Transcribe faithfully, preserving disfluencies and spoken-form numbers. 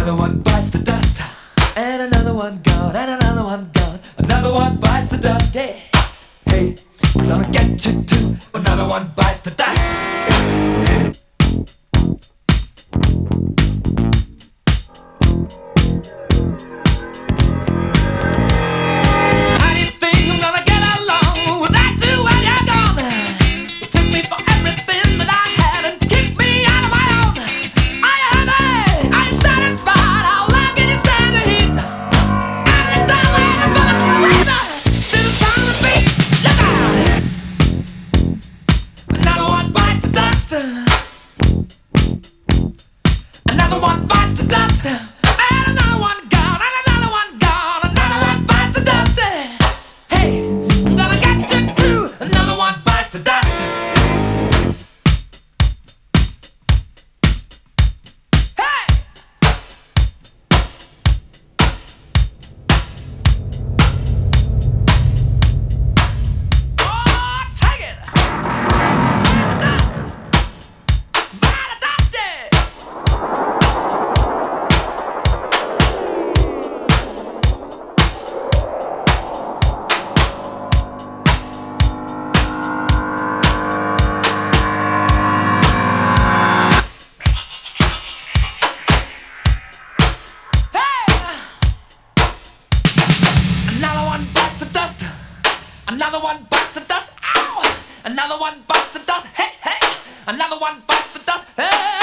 Another one bites the dust, and another one gone, and another one gone. Another one bites the dust. Hey, hey, I'm gonna get you too. Another one bites the dust. How do you think I'm gonna get along without you when you're gone? You took me for everything that I had and kicked me out of my own. Are you happy? Are you satisfied? How long can you stand the heat? Out of the time when the bullets razor to the sound of the beat. Look out! Another one bites the dust. Another one bites the dust. And another one gone. And another one gone. Another one bites the dust. Hey, I'm gonna get you too. Another one bites the dust. Hey! Oh, take it! Dust! Bite the dust! Another one bites the dust. Another one bites the dust. Ow! Another one bites the dust. Hey, hey! Another one bites the dust. Hey!